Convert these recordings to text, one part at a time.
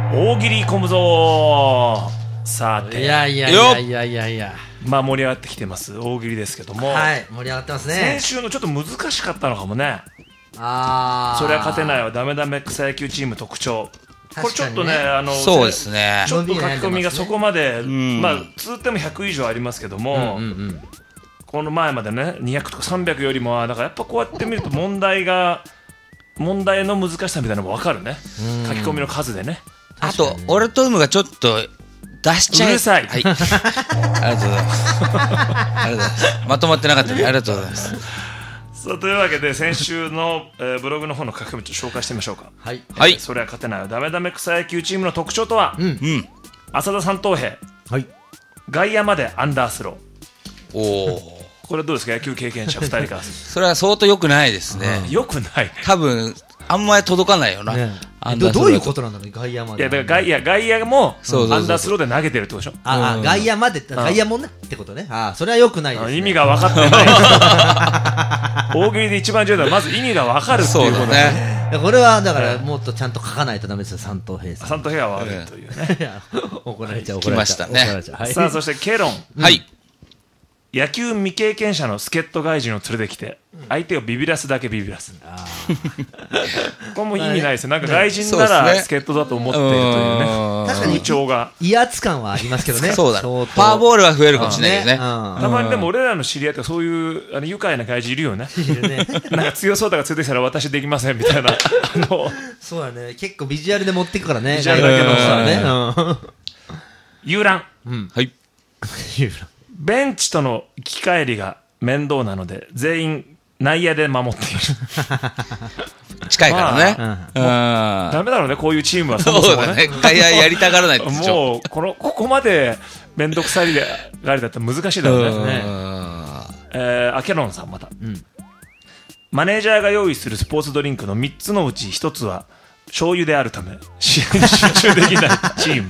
大喜利込むぞ。さて、 いや、 まあ盛り上がってきてます大喜利ですけども、 はい、盛り上がってますね。 先週のちょっと難しかったのかもね。それは勝てないわ、ダメダメ草野球チーム特徴。これちょっとね、 そうですね。 ちょっと書き込みがそこまで、まあ通っても100以上ありますけども、この前までね200とか300よりもだからやっぱこうやって見ると問題の難しさみたいなのも分かるね。書き込みの数でね。 あと俺とウムがちょっと出しちゃうるさい。 はい。ありがとうございます。ありがとうございます。まとまってなかったのでありがとうございます。 さあというわけで先週の、ブログの方の書き込みちょっと紹介してみましょうか。 はい。 それは勝てないダメダメ草野球チームの特徴とは、浅田三等兵、 はい。 外野までアンダースロー。 おお。 これどうですか、野球経験者2人からそれは相当良くないですね。 良くない。 多分あんまり届かないよな。 どういうことなんだろう、外野まで。 いやだから外野もアンダースローで投げてるってことでしょ。 外野まで、外野もねってことね。それは良くないですね。 意味が分かってない。大喜利で一番重要なのはまず意味が分かるっていうことね。 これはだからもっとちゃんと書かないとダメですよ、三等兵さん。 三等兵は悪いというね。 怒られちゃう。 来ましたね。 さあそしてケロン。 はい。 野球未経験者の助っ人外人を連れてきて相手をビビらすだけビビらす。これも意味ないですよ。なんか外人なら助っ人だと思っているというね。 確かに風潮が威圧感はありますけどね。 そうだ。パワーボールは増えるかもしれないけどね。 たまにでも俺らの知り合いってそういう愉快な外人いるよね。なんか強そうだから連れてきたら私できませんみたいな。 そうだね。結構ビジュアルで持っていくからね。 ビジュアルだけのさね。遊覧。 はい。 遊覧。 ベンチとの行き帰りが面倒なので全員内野で守っている。 近いからね。 ダメだろうね、こういうチームは。そうだね。 外野やりたがらないって。 もうここまで面倒くさいがりだったら難しいだろうね。アケロンさんまた、マネージャーが用意するスポーツドリンクの3つのうち1つは醤油であるため試合に集中できないチーム。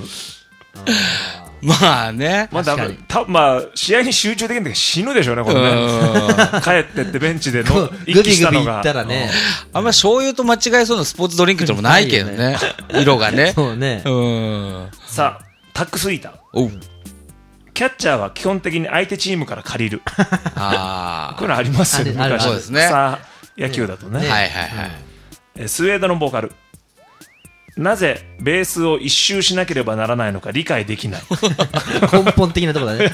まあね。 まあ試合に集中できないけど死ぬでしょうね、これね。帰ってってベンチで息したのが。 あんま醤油と間違えそうなスポーツドリンクってのもないけどね。色がね。 そうね。 さあ、タックスイーター。キャッチャーは基本的に相手チームから借りる。こういうのありますよね、昔。 そうですね。 さあ、野球だとね。 はいはいはい。 スウェードのボーカル。なぜベースを一周しなければならないのか理解できない。 根本的なところだね。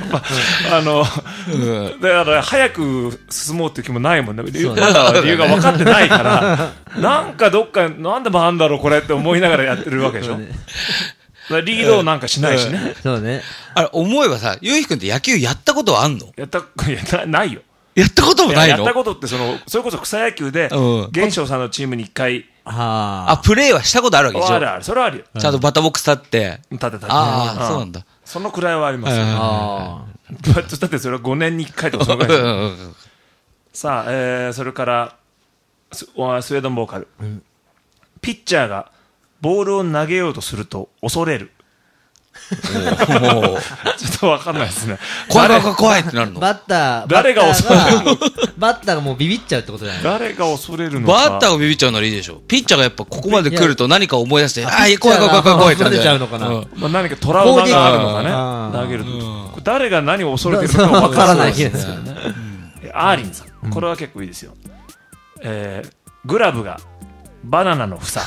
だから早く進もうっていう気もないもんね。理由が分かってないからなんかどっかなんでもあんだろうこれって思いながらやってるわけでしょ。リードなんかしないしね。 そうね。 あれ思えばさ、ゆうひくんって野球やったことはあんの？ ないよ。 やったこともないの？ やったことってそれこそ草野球で源証さんのチームに1回プレーはしたことあるわけでしょ。 あるそれはあるよ。 ちゃんとバッターボックス立って立てた。 そうなんだ。 そのくらいはありますよ。だってそれは5年に1回とかそのくらい。さあそれからスウェーデンボーカル。ピッチャーがボールを投げようとすると恐れる。ちょっと分かんないですね。 怖いってなるの？ 誰が恐れるの？ バッターがもうビビっちゃうってことじゃない？ 誰が恐れるのか。 バッターがビビっちゃうならいいでしょ。ピッチャーがやっぱここまで来ると何か思い出して、怖いってなっちゃうのかな。 何かトラウマがあるのかね。投げると。誰が何を恐れてるのか分からないですよね。アーリンさん、これは結構いいですよ。グラブがバナナの房。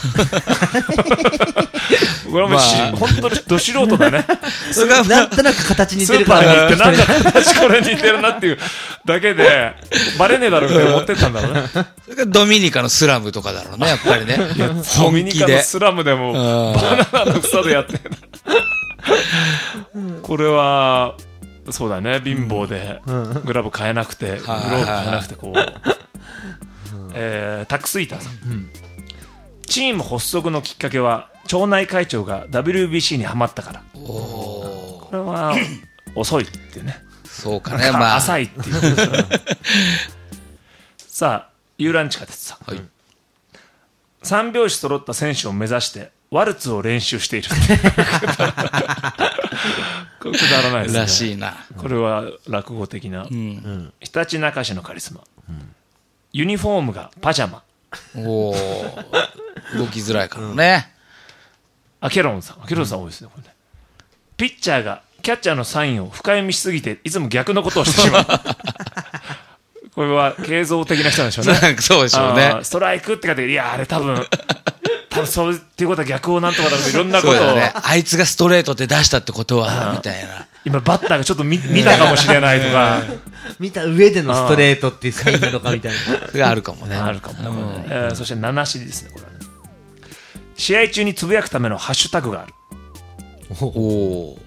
これも本当にど素人だね。 なんとなく形似てるから。 スーパーに行ってなんか形これ似てるなっていうだけでバレねえだろうって思ってたんだろうね。 それがドミニカのスラムとかだろうね、やっぱりね。 ドミニカのスラムでもバナナの房でやってる。これはそうだね、貧乏でグラブ買えなくてグローブ買えなくてこう。タックスイーターさん。チーム発足のきっかけは町内会長が WBC にハマったから。これは遅いってね。 そうかね、まあ浅いっていう。さあ遊覧地下鉄さん、三拍子揃った選手を目指してワルツを練習している。これくだらないですね。 らしいな。 これは落語的な。ひたちなか市のカリスマ。ユニフォームがパジャマ。 動きづらいからね。 アケロンさん多いですねこれね。ピッチャーがキャッチャーのサインを深読みしすぎていつも逆のことをしてしまうこれは形像的な人なんでしょうね。 そうでしょうね。 ストライクって書いて、いやあれ多分そうっていうことは逆をなんとかだといろんなことを、 ね、あいつがストレートで出したってことはみたいな。 今バッターがちょっと見たかもしれないとか見た上でのストレートっていうサインなのかみたいな。 それがあるかもね。 あるかもね。そして七しですねこれはね。試合中につぶやくためのハッシュタグがある。 おお。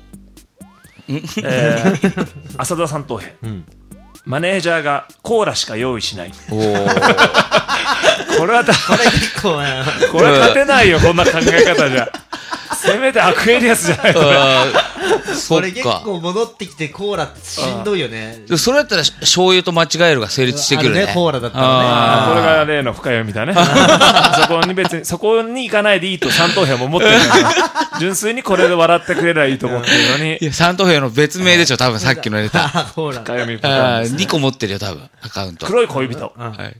浅田三等兵、マネージャーがコーラしか用意しない。これは結構これは勝てないよこんな考え方じゃ。せめてアクエリアスじゃないと。 これ結構戻ってきてコーラってしんどいよね。 それだったら醤油と間違えるが成立してくるね。 コーラだったらね。これが例の深読みだね。そこに行かないでいいと三等兵も思ってるから純粋にこれで笑ってくれりゃいいと思ってるのに。 いや三等兵の別名でしょ多分さっきのネタ。 深読み 2個持ってるよ多分アカウント。 黒い恋人。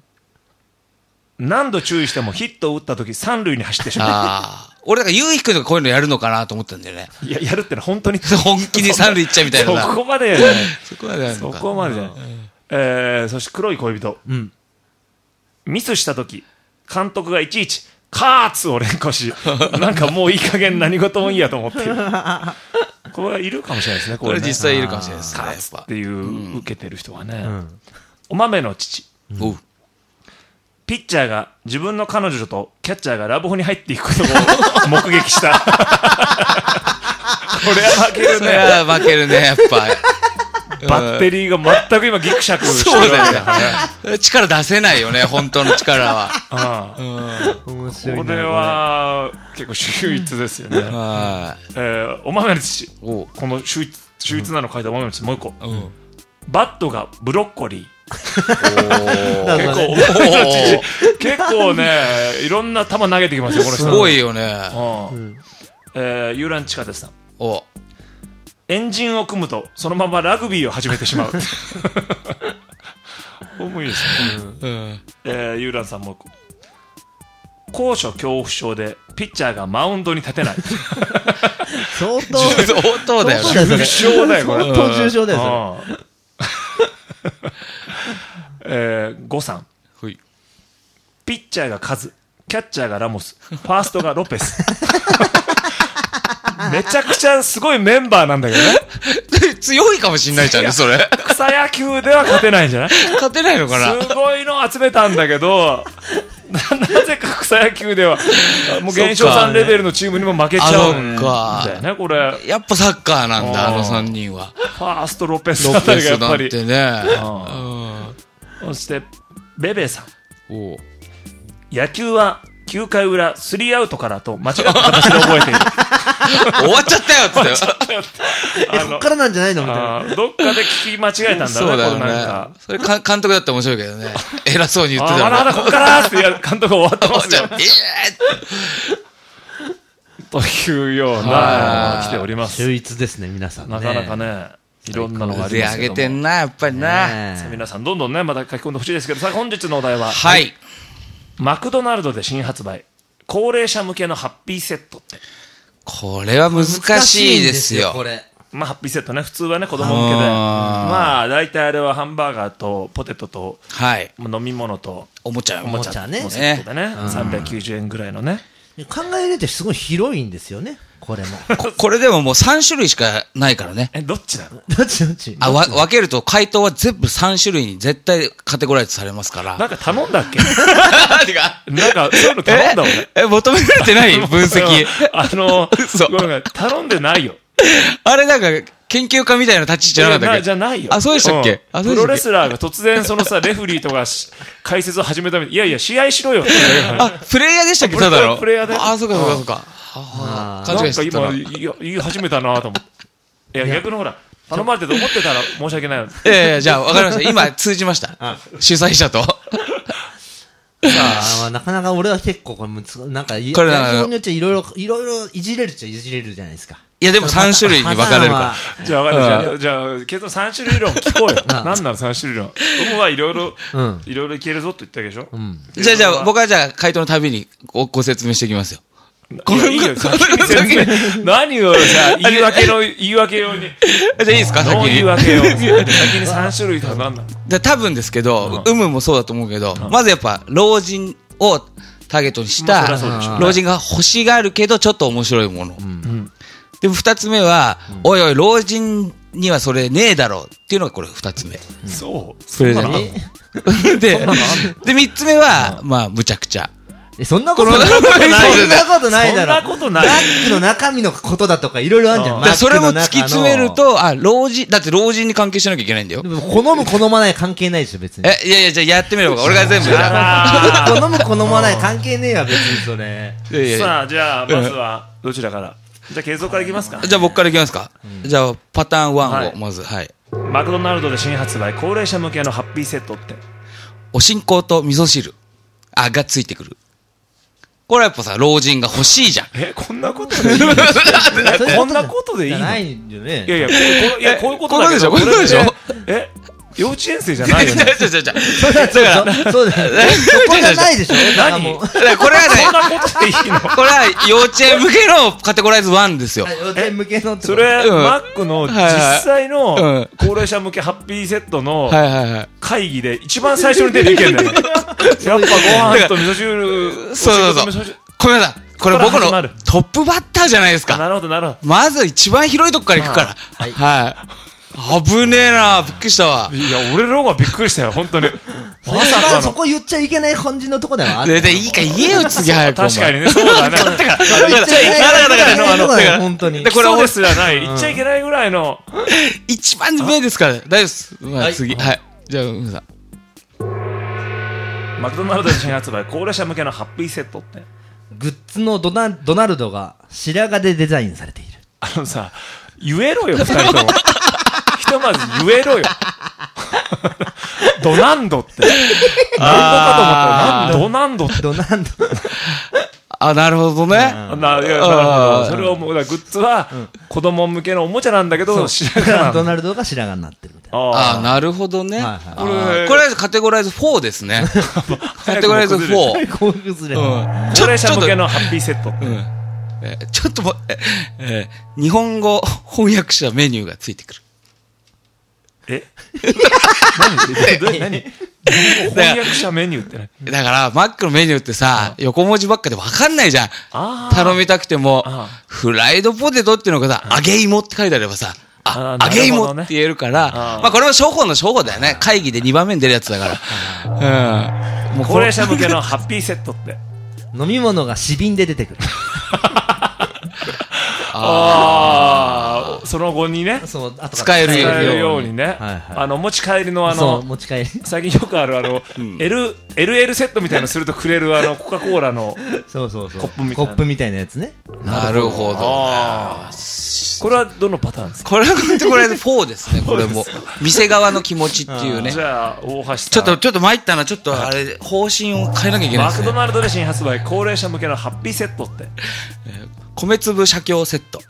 何度注意してもヒットを打った時三塁に走ってしまう。 俺だからゆうひくんとかこういうのやるのかなと思ったんだよね。 いややるってのは本当に本気に三塁行っちゃうみたいな。 そこまでやね。 そこまでやるのか。 そこまでじゃない。そして黒い恋人。ミスした時監督がいちいちカーツを連呼し、なんかもういい加減何事もいいやと思ってる。これはいるかもしれないですね。 これ実際いるかもしれないですね。 カーツっていう受けてる人はね。お豆の父。ピッチャーが自分の彼女とキャッチャーがラブホに入っていくことを目撃した。これは負けるね。 負けるね、やっぱ。 バッテリーが全く今ギクシャクしてる。 そうだよね。力出せないよね、本当の力は。 面白い。 これは結構秀逸ですよね。お豆の父。この秀逸なの書いたお豆の父もう一個。バットがブロッコリー。結構ねいろんな球投げてきますよこの人。 すごいよね。 遊覧地下鉄さん。エンジンを組むとそのままラグビーを始めてしまう。重いですね。遊覧さんも高所恐怖症でピッチャーがマウンドに立てない。 相当だよね。 重症だよこれ。 相当重症だよそれ。 5さん。ピッチャーがカズ、キャッチャーがラモス、ファーストがロペス。めちゃくちゃすごいメンバーなんだけどね。 強いかもしんないじゃんねそれ。 草野球では勝てないんじゃない？ 勝てないのかな。 すごいの集めたんだけどなぜか草野球ではもう減少3レベルのチームにも負けちゃうんだよねこれ。 やっぱサッカーなんだあの3人は。 ファーストロペスあたりがやっぱり。そしてベベさん。野球は9回裏3アウトからと間違った形で覚えている。 終わっちゃったよって。 こっからなんじゃないのみたいな。 どっかで聞き間違えたんだね。 そうだよね。それ監督だって面白いけどね。偉そうに言ってたら。 まだこっからって監督が終わってますよ。というような来ております。 秀逸ですね皆さん。 なかなかね。いろんなのがありますけども。 上げてんなやっぱりな。 皆さんどんどんねまた書き込んでほしいですけど、さあ本日のお題ははいマクドナルドで新発売高齢者向けのハッピーセットって。 これは難しいですよ。 これまあハッピーセットね普通はね子供向けでまあ大体あれはハンバーガーとポテトと飲み物とおもちゃねセットでね390円ぐらいのね。 考え入れてすごい広いんですよねこれも。 これでももう3種類しかないからね。 どっちなの？ どっち分けると回答は全部3種類に絶対カテゴライズされますから。 なんか頼んだっけ？なんかそういうの頼んだ俺。 求められてない分析。 ごめん頼んでないよ。 あれなんか研究家みたいな立ち位置じゃなかったっけ？ じゃないよ。 あ、そうでしたっけ？ プロレスラーが突然そのさレフリーとか解説を始めためにいやいや試合しろよって。 あ、プレイヤーでしたっけ？ただのプレイヤーで。 あ、そうかそうかそうか。 なんか今言い始めたなと思って。いや逆のほら頼まれてと思ってたら申し訳ないよ。 じゃあ分かりました。今通じました。主催者と。 なかなか俺は結構なんかいろいろいじれるっちゃいじれるじゃないですか。 いやでも3種類に分かれるから。 じゃあ分かる。じゃあ結論3種類論聞こうよ。何なの3種類論。僕はいろいろいけるぞと言ったわけでしょ。 じゃあ僕はじゃあ回答のたびにご説明していきますよ。 いいよ、先に何をさ、言い訳用に。 じゃあいいですか、先に。 言い訳用。先に3種類とは何なの？ 多分ですけど、もそうだと思うけど、まずやっぱ、老人をターゲットにした、老人が欲しがるけど、ちょっと面白いもの。でも2つ目は、おいおい、老人にはそれねえだろうっていうのがこれ2つ目。 そう。 プレゼント。で、3つ目は、まあ、むちゃくちゃ。 そんなことない。そんなことないだろ。 そんなことない。 バッグの中身のことだとかいろいろあるじゃん。 それも突き詰めると、老人、だって老人に関係しなきゃいけないんだよ。 好む好まない関係ないでしょ、別に。 いやいや、じゃあやってみれば、俺が全部やる。好む好まない関係ねえわ、別にそれ。 さあ、じゃあ、まずは、どちらから？じゃあ、継続からいきますか。 じゃあ、僕からいきますか。じゃあ、パターン1を、まず、はい。 マクドナルドで新発売、高齢者向けのハッピーセットって。 お新香と味噌汁がついてくる。これはやっぱさ、老人が欲しいじゃん。 こんなことでいいの？こんなことでいいの？ ないんだよね。 いや、こういうことだけど。 こういうことでしょ？ 幼稚園生じゃないよね。 そうだよ。そこじゃないでしょ？ 何？ これはね、 そんなことでいいの？ これは幼稚園向けのカテゴライズ1ですよ。 幼稚園向けのって。 それ、マックの実際の高齢者向けハッピーセットの会議で一番最初に出る意見だよね。やっぱご飯と味噌汁。 そう。ごめんなさい。これ僕のトップバッターじゃないですか。 なるほど、なるほど。 まず一番広いとこから行くから。はい。危ねえな、びっくりしたわ。 いや、俺の方がびっくりしたよ、本当に。 まさかそこ言っちゃいけない感じのとこだよ。 で、いいか言えよ、次早く。 確かにね、そうだね。 言っちゃいけないぐらいの、本当に。 で、これ俺すらない。言っちゃいけないぐらいの。 一番目ですから、大丈夫です。まあ、次。はい。じゃあ、皆さん。 マクドナルドで新発売、高齢者向けのハッピーセットって。 グッズのドナルドが白髪でデザインされている。 さ、言えろよ、二人とも。ひとまず言えろよ。ドナンドって。何度かと思ったら、ドナンドって。 ドナンド。 なるほどね。 なるほど。それをもう、グッズは子供向けのおもちゃなんだけど、白髪。 ドナルドが白髪になってるみたいな。 なるほどね。これはカテゴライズ4ですね。カテゴライズ4。 高崩れ。 高齢者向けのハッピーセット。 ちょっと待って、日本語翻訳者メニューがついてくる。 何翻訳者メニューって何？ だから、マックのメニューってさ、横文字ばっかで分かんないじゃん。頼みたくても、フライドポテトっていうのがさ、揚げ芋って書いてあればさ、揚げ芋って言えるから、まあこれも初歩の初歩だよね。会議で2番目に出るやつだから。 高齢者向けのハッピーセットって。 飲み物が紙瓶で出てくる。 その後にね、 使えるようにね、持ち帰りの持ち帰り。 最近よくあるLL セットみたいなのするとくれるコカ・コーラのコップみたいなやつね。 なるほど。 これはどのパターンですか？ これは4ですね、これも。店側の気持ちっていうね。 じゃあ、大橋さん。 ちょっと参ったな、ちょっとあれ、方針を変えなきゃいけないですね。 マクドナルドで新発売、高齢者向けのハッピーセットって。 米粒写経セット。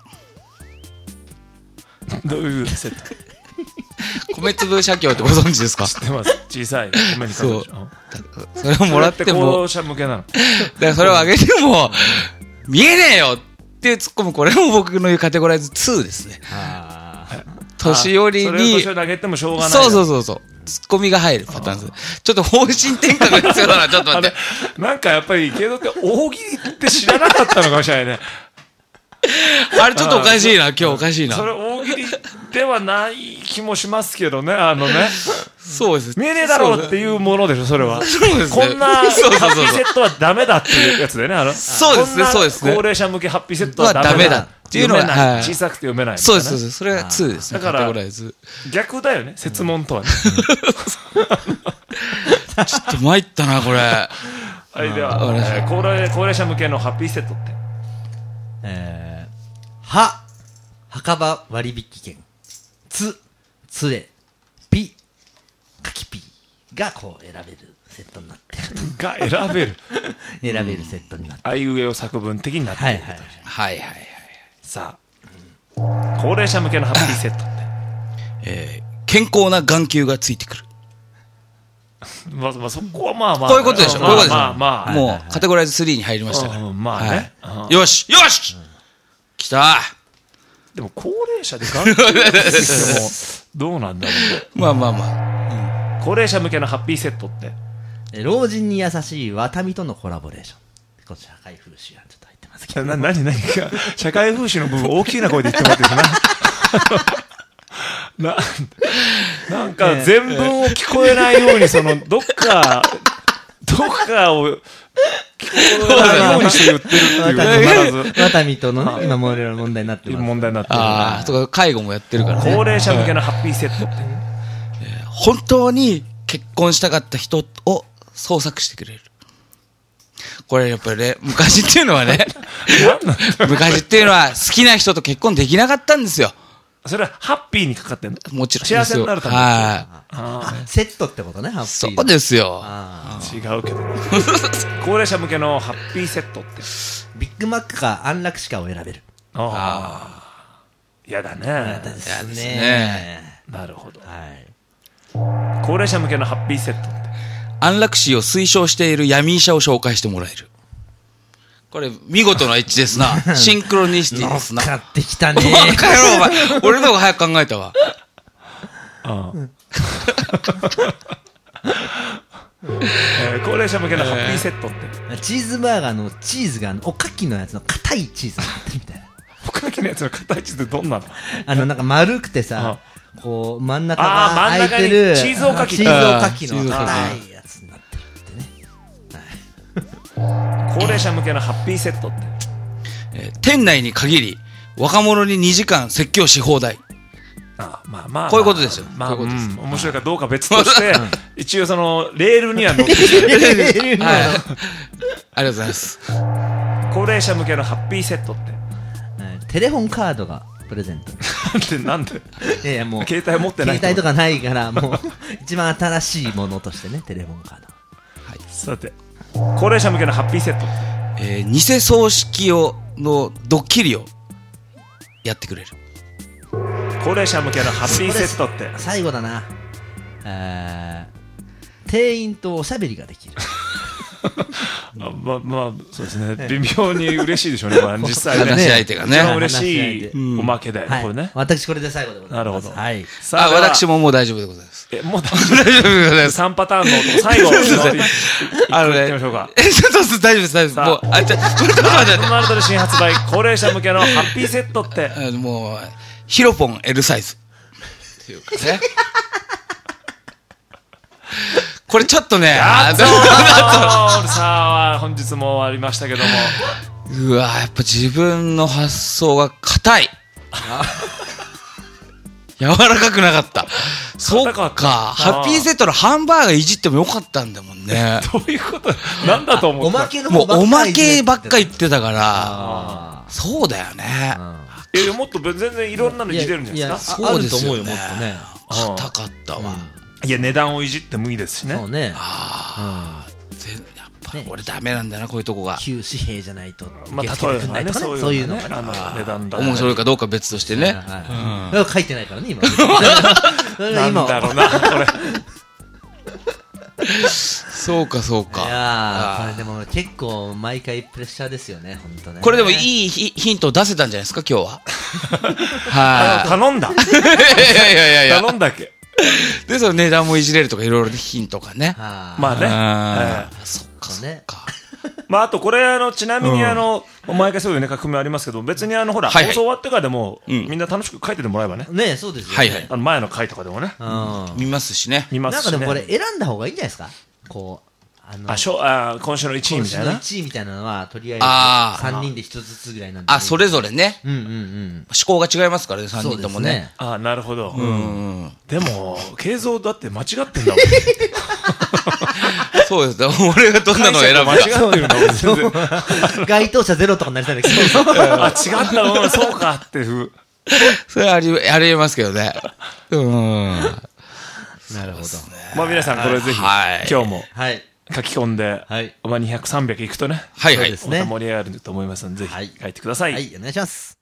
どういうセット？ 米粒写経ってご存知ですか？ 知ってます。小さい米にかける。 それをもらっても。 高齢者向けなの。 だからそれをあげても、見えねえよっていうツッコミ、これも僕の言うカテゴライズ2ですね。年寄りに。 それを年寄りあげてもしょうがない。 そう。ツッコミが入るパターンです。ちょっと方針転換が必要だな、ちょっと待って。 なんかやっぱり、継続って大喜利って知らなかったのかもしれないね。 あれちょっとおかしいな、今日おかしいな。 それ大喜利ではない気もしますけどね、 そうです。 見えねえだろうっていうものでしょ、それは。 そうですね。 こんなハッピーセットはダメだっていうやつでね、 そうですね、そうですね。 高齢者向けハッピーセットはダメだっていうのは、小さくて読めない。 そうです、それが2ですね。 だから、逆だよね、設問とはね。 ちょっと参ったな、これ。はい、では、高齢者向けのハッピーセットって。 墓場割引券、つれ、かきピがこう選べるセットになってる。 が選べる選べるセットになってる。 あいうえお作文的になってる。 はい。 さあ、高齢者向けのハッピーセットって。 健康な眼球がついてくる。 まあそこはまあまあ。 こういうことでしょ、こういうことでしょ。 まあ。 もう、カテゴライズ3に入りましたから。 まあね。 よし来たでも、高齢者で眼球も、どうなんだろう。 まあ。 高齢者向けのハッピーセットって。 老人に優しいワタミとのコラボレーション。こちら社会風刺がちょっと入ってますけど。 何か、社会風刺の部分大きな声で言ってもらってるな。なんか全文を聞こえないように、どっかを聞こえないようにして言ってるっていう。 ワタミとのね、今問題になってます。 問題になってる。 ああ、とか介護もやってるからね。 高齢者向けのハッピーセットって。 本当に結婚したかった人を捜索してくれる。これやっぱりね、昔っていうのは好きな人と結婚できなかったんですよ。 それはハッピーにかかってんの？ もちろん。 幸せになるために。 はい。セットってことね、ハッピー。 そうですよ。 違うけど。高齢者向けのハッピーセットって。 ビッグマックか安楽死かを選べる。 嫌だね。 嫌ですね。 なるほど。 はい。 高齢者向けのハッピーセットって。 安楽死を推奨している闇医者を紹介してもらえる。これ、見事な一致ですな。シンクロニシティですな。 乗っかってきたね。 バカ野郎、お前。俺の方が早く考えたわ。 高齢者向けのハッピーセットって。 チーズバーガーのチーズがおかきのやつの硬いチーズになってるみたいな。 おかきのやつの硬いチーズってどんなの？なんか丸くてさ、こう真ん中が開いてるチーズおかき。 チーズおかきの硬いやつになってるってね。高齢者向けのハッピーセットって。 店内に限り若者に2時間説教し放題。こういうことですよ。 面白いかどうか別として、一応レールには乗ってきてる。 ありがとうございます。 高齢者向けのハッピーセットって。 テレホンカードがプレゼント。 なんでいやもう携帯持ってない。 携帯とかないから、もう一番新しいものとしてね、テレホンカード。 さて、高齢者向けのハッピーセットって。 偽葬式のドッキリをやってくれる。 高齢者向けのハッピーセットって。 最後だな。店員とおしゃべりができる。 そうですね。微妙に嬉しいでしょうね、実際ね。 話し相手がね。 一番嬉しいおまけだよね、これね。 私これで最後でございます。 なるほど。 はい。 さあ、私ももう大丈夫でございます。 もう大丈夫でございます。3パターンの最後。行ってみましょうか。 ちょっと大丈夫です、大丈夫です。もう、ちょっと待って。 マクドナルドで新発売、高齢者向けのハッピーセットって。 もう、ヒロポン L サイズ。っていうかね。これちょっとね、 さあ、本日も終わりましたけども。 うわやっぱ自分の発想が硬い。柔らかくなかった。そうか。ハッピーセットのハンバーガーいじってもよかったんだもんね。 どういうことなんだと思った？ おまけのもうおまけばっか言ってたから、そうだよね。 いや、もっと全然いろんなのいじれるんじゃないですか？ そうですよね。 もっとね。 硬かったわ。 いや、値段をいじってもいいですしね。 そうね。 やっぱ俺ダメなんだな、こういうとこが。 旧紙幣じゃないと。 まあ、例えばね、 そういうの。 値段だ。 面白いかどうか別としてね。 書いてないからね、今。 なんだろうな、これ。 そうか。 いやこれでも結構毎回プレッシャーですよね、本当ね。 これでもいいヒントを出せたんじゃないですか、今日は。 はい。頼んだ。 いや。 頼んだっけ。 で、その値段もいじれるとかいろいろヒントがね。 まあね。 そっか。 まあ、あとこれ、ちなみに毎回そういうね、書き込みありますけど、別にほら、放送終わってからでも、みんな楽しく書いててもらえばね。 ね、そうですよね。 前の回とかでもね。 見ますしね。 なんかでもこれ選んだ方がいいんじゃないですか？こう。 今週の1位みたいな。 今週の1位みたいなのは、とりあえず3人で1つずつぐらいなんで。 それぞれね。思考が違いますからね、3人ともね。 なるほど。でも、慶三だって間違ってんだもん。 そうです。俺がどんなのを選ぶか。 間違ってるんだもん。 該当者ゼロとかになりたいんだけど。 違ったそうかっていう。 それありえますけどね。 なるほど。 まあ皆さんこれぜひ、今日も。書き込んで、200、300いくとね、 はいはい。 また盛り上がると思いますので、ぜひ書いてください。 はい、お願いします。